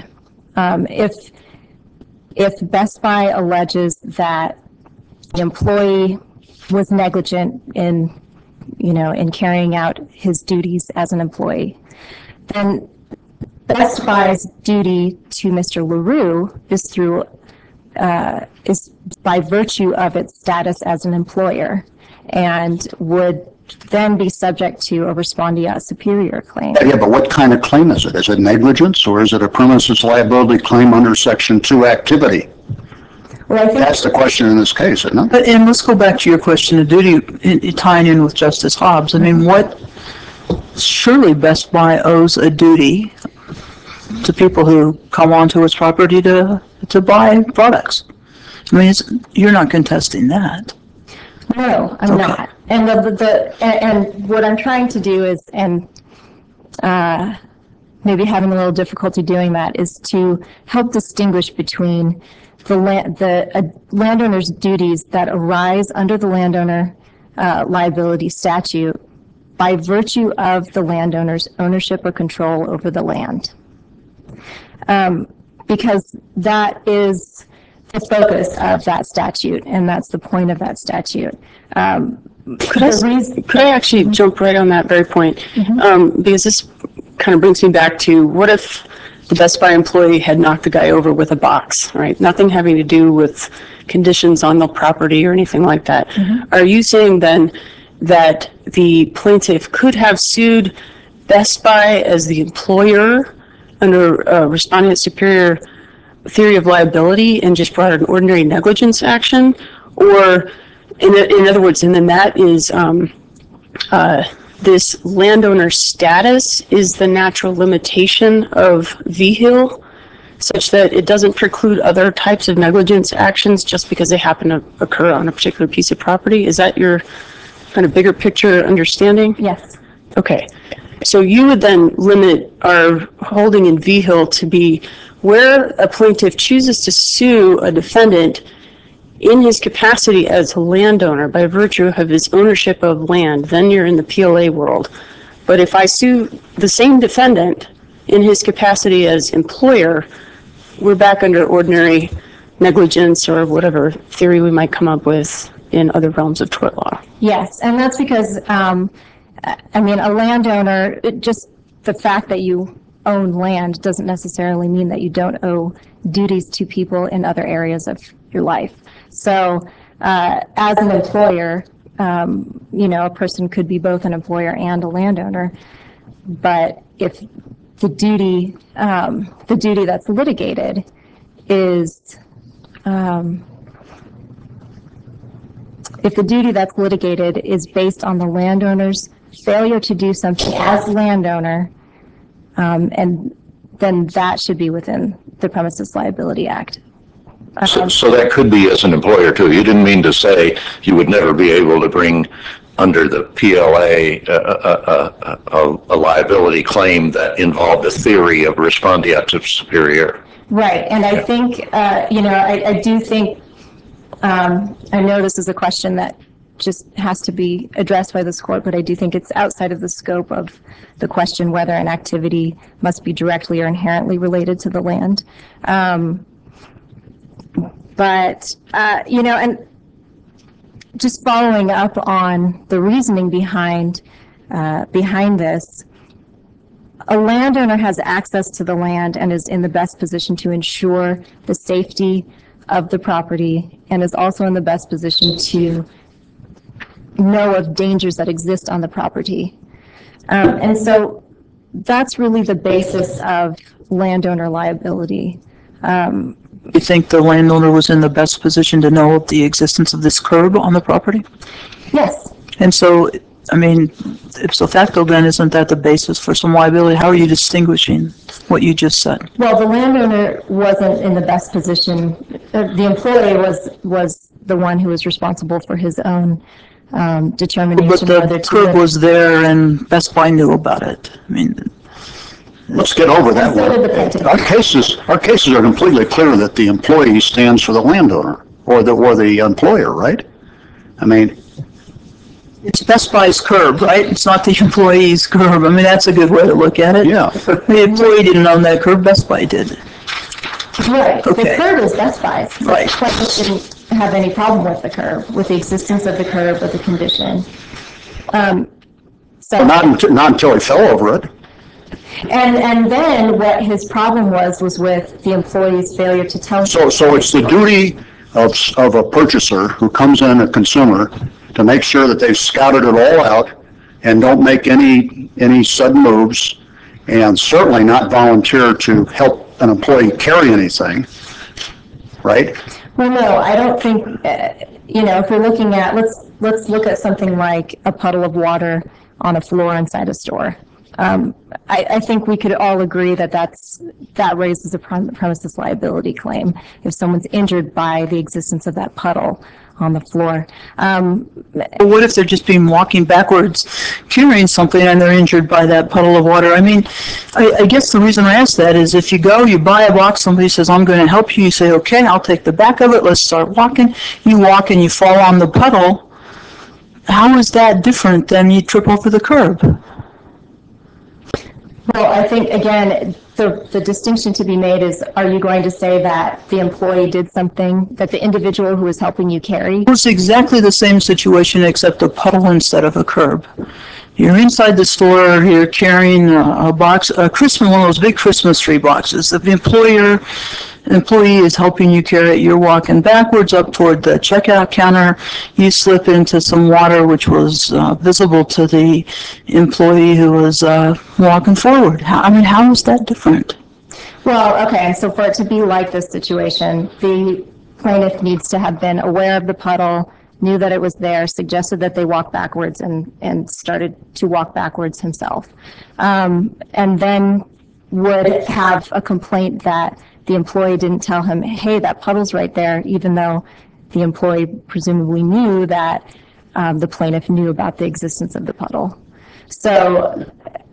if Best Buy alleges that the employee was negligent in carrying out his duties as an employee, then Best Buy's duty to Mr. LaRue is by virtue of its status as an employer, and would then be subject to a respondeat superior claim. Yeah, but what kind of claim is it? Is it negligence, or is it a premises liability claim under Section 2 activity? Well, I think That's the question in this case, isn't it? But, and let's go back to your question of duty, tying in with Justice Hobbs. I mean, surely Best Buy owes a duty to people who come onto its property to buy products. I mean, you're not contesting that. No, I'm not. And and what I'm trying to do is, and maybe having a little difficulty doing that, is to help distinguish between the landowner's duties that arise under the landowner liability statute by virtue of the landowner's ownership or control over the land. Because that is the focus of that statute, and that's the point of that statute. Could I actually jump right on that very point? Because this kind of brings me back to, what if the Best Buy employee had knocked the guy over with a box, right? Nothing having to do with conditions on the property or anything like that. Are you saying then that the plaintiff could have sued Best Buy as the employer under respondeat superior theory of liability and just brought an ordinary negligence action? Or in other words, and then that is this landowner status is the natural limitation of VHIL, such that it doesn't preclude other types of negligence actions just because they happen to occur on a particular piece of property? Is that your kind of bigger picture understanding? Yes. Okay. So you would then limit our holding in VHIL to be where a plaintiff chooses to sue a defendant in his capacity as a landowner by virtue of his ownership of land, then you're in the PLA world. But if I sue the same defendant in his capacity as employer, we're back under ordinary negligence or whatever theory we might come up with in other realms of tort law. Yes, and that's because, a landowner, just the fact that you own land doesn't necessarily mean that you don't owe duties to people in other areas of your life. So as an employer, a person could be both an employer and a landowner, but if the duty that's litigated is based on the landowner's failure to do something as landowner, and then that should be within the Premises Liability Act. So that could be as an employer too. You didn't mean to say you would never be able to bring under the PLA a liability claim that involved a theory of respondeat superior. Right, and I think, I do think, I know this is a question that just has to be addressed by this court, but I do think it's outside of the scope of the question whether an activity must be directly or inherently related to the land. And just following up on the reasoning behind this, a landowner has access to the land and is in the best position to ensure the safety of the property and is also in the best position to know of dangers that exist on the property. And so that's really the basis of landowner liability. You think the landowner was in the best position to know of the existence of this curb on the property? Yes. And so, ipso facto then, isn't that the basis for some liability? How are you distinguishing what you just said? Well, the landowner wasn't in the best position. The employee was the one who was responsible for his own determination But whether the to... curb was there and Best Buy knew about it. Let's get over that So did the one. plaintiff. Our cases are completely clear that the employee stands for the landowner or the employer, right? It's Best Buy's curb, right? It's not the employee's curb. That's a good way to look at it. Yeah. The employee didn't own that curb, Best Buy did. Right. Okay. The curb is Best Buy's. Right. The plaintiff didn't have any problem with the curb, with the existence of the curb, with the condition. Not until he fell over it. And then what his problem was with the employee's failure to tell... So it's the duty of a purchaser who comes in, a consumer, to make sure that they've scouted it all out and don't make any sudden moves, and certainly not volunteer to help an employee carry anything, right? Well, no, I don't think, if you're looking at, let's look at something like a puddle of water on a floor inside a store. I think we could all agree that raises a premises liability claim if someone's injured by the existence of that puddle on the floor. But what if they're just walking backwards, carrying something, and they're injured by that puddle of water? I guess the reason I ask that is if you go, you buy a box, somebody says, I'm going to help you, you say, okay, I'll take the back of it, let's start walking. You walk and you fall on the puddle. How is that different than you trip over the curb? Well, I think, again, the distinction to be made is, are you going to say that the employee did something that the individual who was helping you carry? It's exactly the same situation except a puddle instead of a curb. You're inside the store, you're carrying a box, one of those big Christmas tree boxes. The employee is helping you carry it. You're walking backwards up toward the checkout counter. You slip into some water, which was visible to the employee who was walking forward. How is that different? Well, okay, so for it to be like this situation, the plaintiff needs to have been aware of the puddle, knew that it was there, suggested that they walk backwards, and started to walk backwards himself. And then would have a complaint that the employee didn't tell him, hey, that puddle's right there, even though the employee presumably knew that the plaintiff knew about the existence of the puddle. So...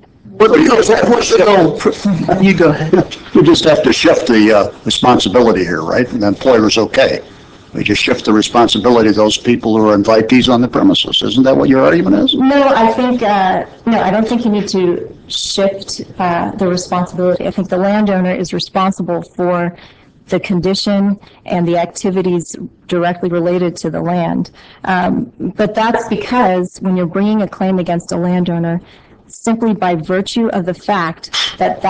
You go ahead. You just have to shift the responsibility here, right? And the employer's okay. We just shift the responsibility of those people who are invitees on the premises. Isn't that what your argument is? No, I don't think you need to shift the responsibility. I think the landowner is responsible for the condition and the activities directly related to the land. But that's because when you're bringing a claim against a landowner, simply by virtue of the fact that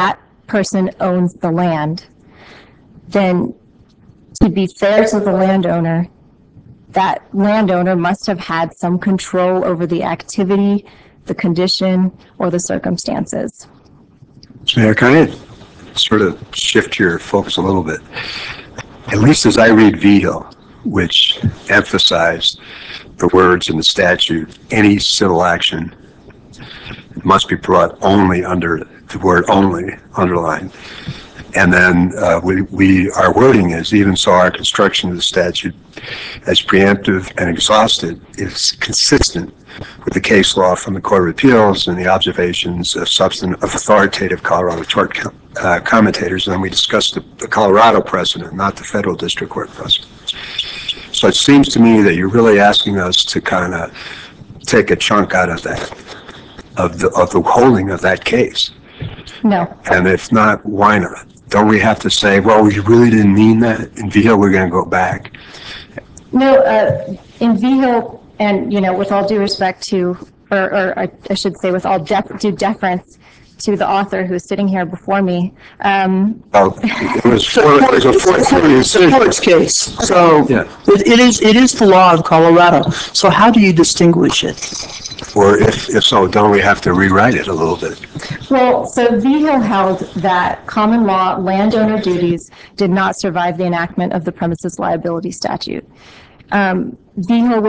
person owns the land, then to be fair to the landowner, that landowner must have had some control over the activity, the condition, or the circumstances. Mayor, can I sort of shift your focus a little bit? At least as I read Vigil, which emphasized the words in the statute, any civil action must be brought only under the word only underlined. And then our wording is, even so, our construction of the statute as preemptive and exhausted is consistent with the case law from the Court of Appeals and the observations of authoritative Colorado tort commentators. And then we discussed the Colorado precedent, not the federal district court precedent. So it seems to me that you're really asking us to kind of take a chunk out of that, of the holding of that case. No. And if not, why not? Don't we have to say, well, we really didn't mean that? In Vigil, we're going to go back. No, in Vigil, and, with all due respect to, or I should say with all due deference to the author who's sitting here before me. It was a It's a court's case, so Yeah. it is the law of Colorado. So how do you distinguish it? Or if so, don't we have to rewrite it a little bit? Well, so Vigil held that common law landowner duties did not survive the enactment of the premises liability statute. Vigil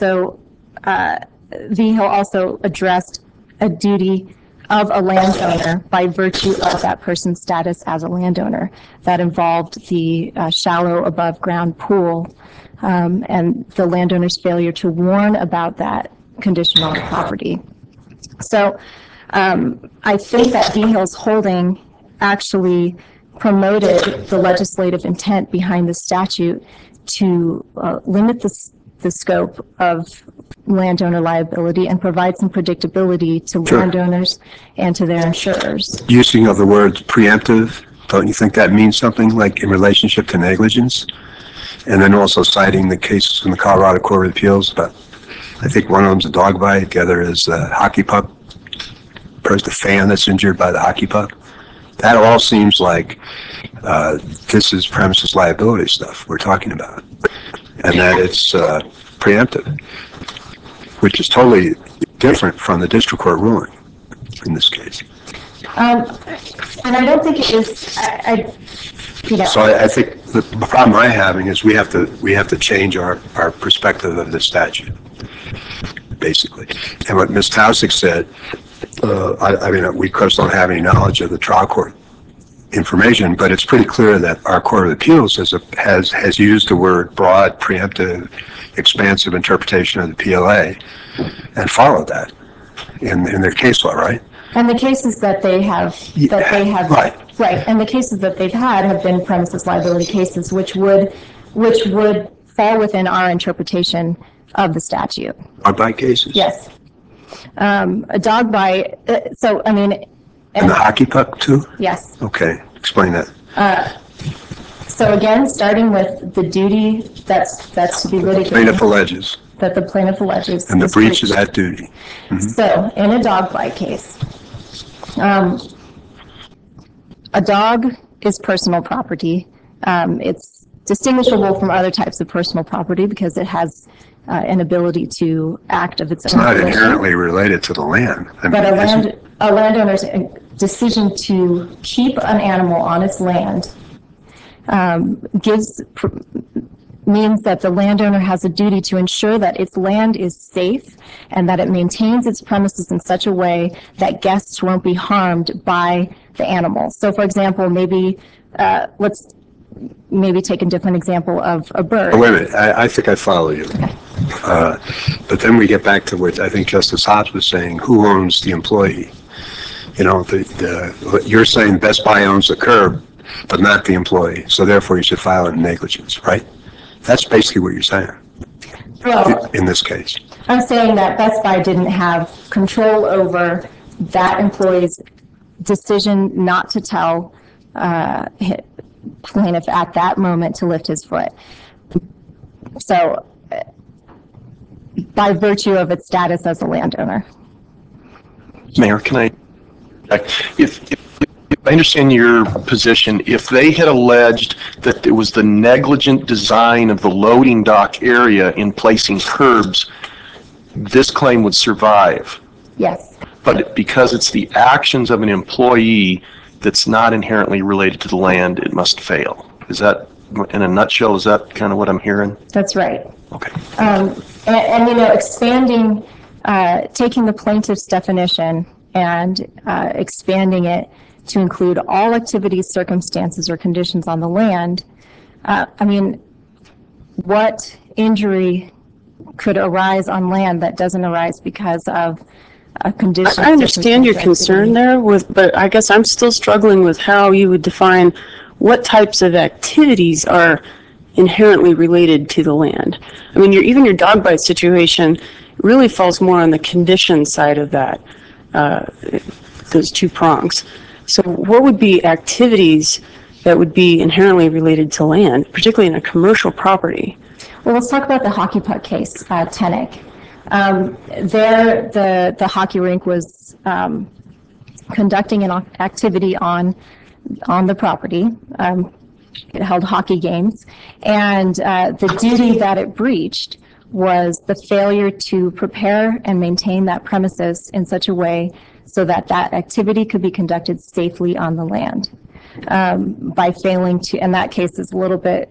also addressed a duty of a landowner by virtue of that person's status as a landowner. That involved the shallow above ground pool and the landowner's failure to warn about that condition on the property. So I think that Vigil's holding actually promoted the legislative intent behind the statute to limit the scope of landowner liability and provide some predictability to landowners and to their insurers. Using of the word preemptive, don't you think that means something like in relationship to negligence? And then also citing the cases from the Colorado Court of Appeals, but I think one of them's a dog bite, the other is a hockey puck, the fan that's injured by the hockey puck. That all seems like this is premises liability stuff we're talking about, and that it's preemptive, which is totally different from the district court ruling in this case. And I don't think it is. So I think the problem I'm having is we have to change our perspective of the statute, basically. And what Ms. Taussig said, I mean, we of course don't have any knowledge of the trial court information, but it's pretty clear that our Court of Appeals has used the word broad, preemptive, expansive interpretation of the PLA and followed that in their case law, right? And the cases that they have, right, and the cases that they've had have been premises liability cases, which would fall within our interpretation of the statute. Dog bite cases? Yes. A dog bite, so, I mean. And the hockey puck too? Yes. Okay, explain that. So again, starting with the duty that's to be litigated. Plaintiff alleges. That the plaintiff alleges. And the breach of that duty. Mm-hmm. So, in a dog bite case, a dog is personal property. It's distinguishable from other types of personal property because it has an ability to act of its own. It's not inherently related to the land. I mean, but a landowner's decision to keep an animal on its land means that the landowner has a duty to ensure that its land is safe and that it maintains its premises in such a way that guests won't be harmed by the animal. So, for example, maybe let's take a different example of a bird. Oh, wait a minute. I think I follow you. Okay. But then we get back to what I think Justice Hobbs was saying, who owns the employee? You know, you're saying Best Buy owns the curb, but not the employee. So therefore you should file in negligence, right? That's basically what you're saying. Well, in this case. I'm saying that Best Buy didn't have control over that employee's decision not to tell plaintiff at that moment to lift his foot. So, by virtue of its status as a landowner. Mayor, can I? I understand your position. If they had alleged that it was the negligent design of the loading dock area in placing curbs, this claim would survive. Yes. But because it's the actions of an employee that's not inherently related to the land, it must fail. Is that, in a nutshell, is that kind of what I'm hearing? That's right. Okay. And you know, expanding, taking the plaintiff's definition and expanding it to include all activities, circumstances, or conditions on the land, I mean, what injury could arise on land that doesn't arise because of a condition? I understand your concern there but I guess I'm still struggling with how you would define what types of activities are inherently related to the land. I mean, even your dog bite situation really falls more on the condition side of that, those two prongs. So what would be activities that would be inherently related to land, particularly in a commercial property? Well, let's talk about the hockey puck case, Tennick. There, the hockey rink was conducting an activity on the property. It held hockey games, and the duty that it breached was the failure to prepare and maintain that premises in such a way so that that activity could be conducted safely on the land. By failing to, and that case is a little bit,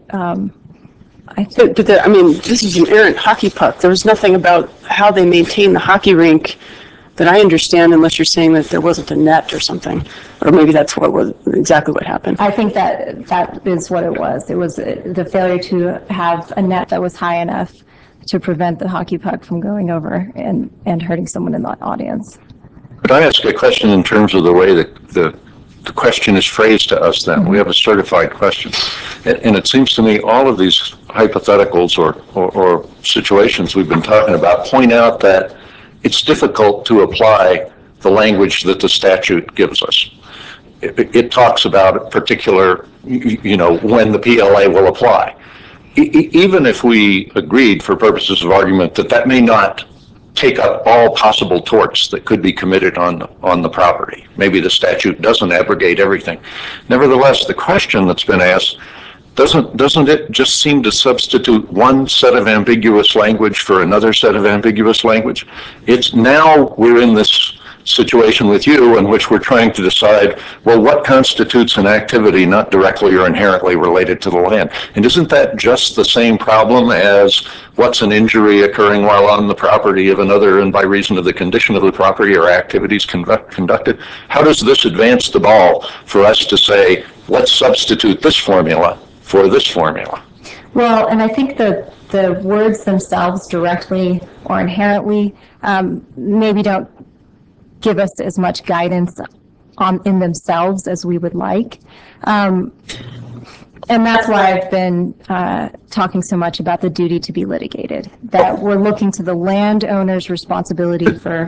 I think. But I mean, this is an errant hockey puck. There was nothing about how they maintain the hockey rink that I understand, unless you're saying that there wasn't a net or something, or maybe that's what was exactly what happened. I think that is what it was. It was the failure to have a net that was high enough to prevent the hockey puck from going over and hurting someone in the audience. Could I ask a question in terms of the way that the question is phrased to us then? We have a certified question. And it seems to me all of these hypotheticals or situations we've been talking about point out that it's difficult to apply the language that the statute gives us. It talks about a particular, when the PLA will apply. Even if we agreed for purposes of argument that may not take up all possible torts that could be committed on the property. Maybe the statute doesn't abrogate everything. Nevertheless, the question that's been asked, doesn't it just seem to substitute one set of ambiguous language for another set of ambiguous language? It's now we're in this situation with you in which we're trying to decide, well, what constitutes an activity not directly or inherently related to the land? And isn't that just the same problem as what's an injury occurring while on the property of another and by reason of the condition of the property or activities conducted? How does this advance the ball for us to say, let's substitute this formula for this formula? Well, and I think the words themselves directly or inherently maybe don't give us as much guidance in themselves as we would like. And that's why I've been talking so much about the duty to be litigated, that we're looking to the landowner's responsibility for.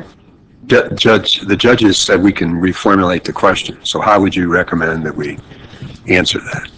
The judges said we can reformulate the question. So how would you recommend that we answer that?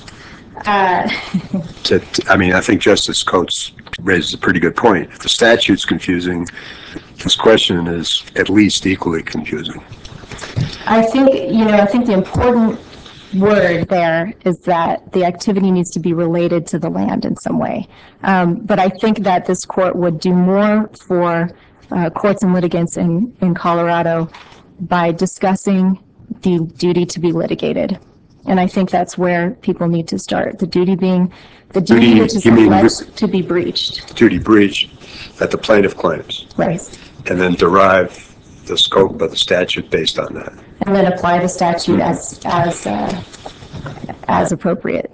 I think Justice Coates raises a pretty good point. If the statute's confusing, this question is at least equally confusing. I think the important word there is that the activity needs to be related to the land in some way. But I think that this court would do more for courts and litigants in Colorado by discussing the duty to be litigated. And I think that's where people need to start. The duty being the duty which is alleged to be breached. Duty breached that the plaintiff claims. Right. And then derive the scope of the statute based on that. And then apply the statute as appropriate.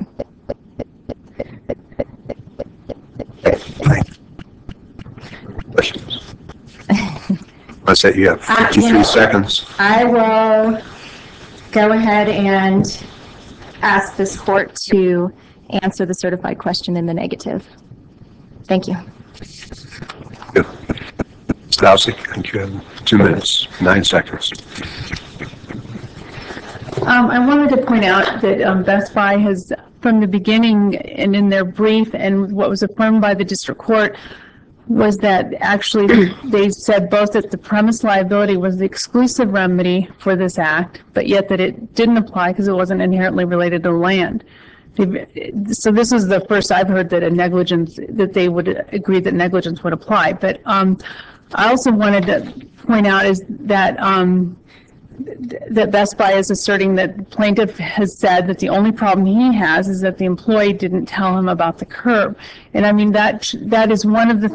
Thank you. Questions? I say you have 53 seconds. I will go ahead and ask this court to answer the certified question in the negative. Thank you. Good. Ms. Lausig, I think you have 2 minutes, 9 seconds. I wanted to point out that Best Buy has, from the beginning and in their brief and what was affirmed by the district court, was that actually they said both that the premise liability was the exclusive remedy for this act, but yet that it didn't apply because it wasn't inherently related to land. So this is the first I've heard that that they would agree that negligence would apply. But I also wanted to point out is that that Best Buy is asserting that the plaintiff has said that the only problem he has is that the employee didn't tell him about the curb. And I mean, that is one of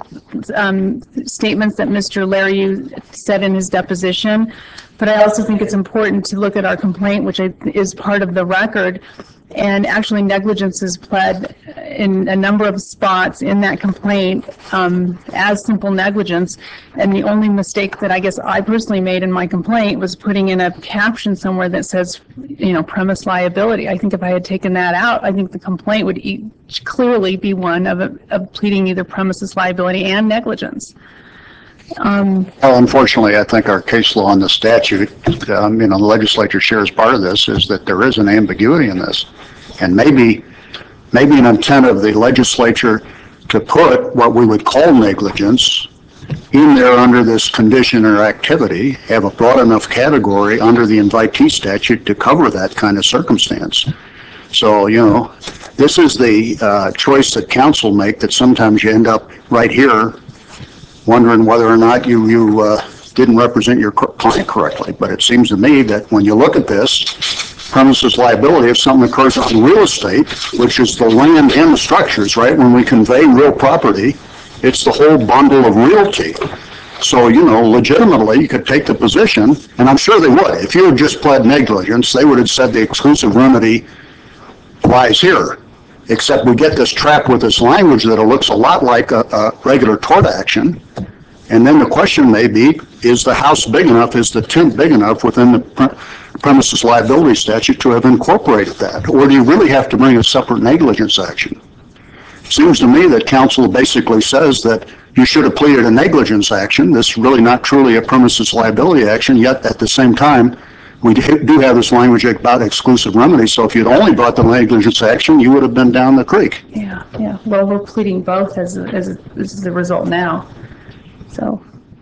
the statements that Mr. Larry said in his deposition. But I also think it's important to look at our complaint, which is part of the record. And actually negligence is pled in a number of spots in that complaint as simple negligence. And the only mistake that I guess I personally made in my complaint was putting in a caption somewhere that says, premise liability. I think if I had taken that out, I think the complaint would clearly be one of pleading either premises liability and negligence. Well, unfortunately, I think our case law and the statute, the legislature shares part of this, is that there is an ambiguity in this. And maybe an intent of the legislature to put what we would call negligence in there under this condition or activity, have a broad enough category under the invitee statute to cover that kind of circumstance. So, this is the choice that council make, that sometimes you end up right here wondering whether or not you didn't represent your client correctly. But it seems to me that when you look at this, premises liability, if something occurs on real estate, which is the land and the structures, right? When we convey real property, it's the whole bundle of realty. So, legitimately, you could take the position, and I'm sure they would. If you had just pled negligence, they would have said the exclusive remedy lies here. Except we get this trap with this language that it looks a lot like a regular tort action. And then the question may be, is the house big enough, is the tent big enough within the premises liability statute to have incorporated that? Or do you really have to bring a separate negligence action? It seems to me that counsel basically says that you should have pleaded a negligence action. This is really not truly a premises liability action, yet at the same time, we do have this language about exclusive remedy, so if you'd only brought the negligence action, you would have been down the creek. Yeah. Well, we're pleading both as this is the result now. So,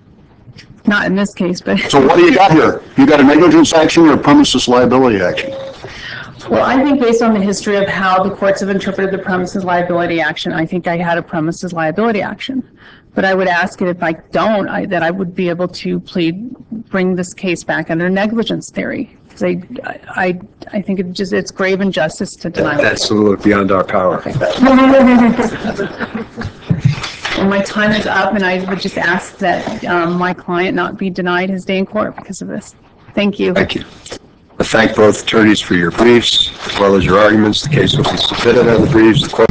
not in this case, but. So what do you got here? You got a negligence action or a premises liability action? Well, I think based on the history of how the courts have interpreted the premises liability action, I think I had a premises liability action. But I would ask it if I don't, that I would be able to bring this case back under negligence theory. Because I think it's grave injustice to deny. That's a little beyond our power. Okay. And my time is up, and I would just ask that my client not be denied his day in court because of this. Thank you. Thank you. I thank both attorneys for your briefs as well as your arguments. The case will be submitted on the briefs. The court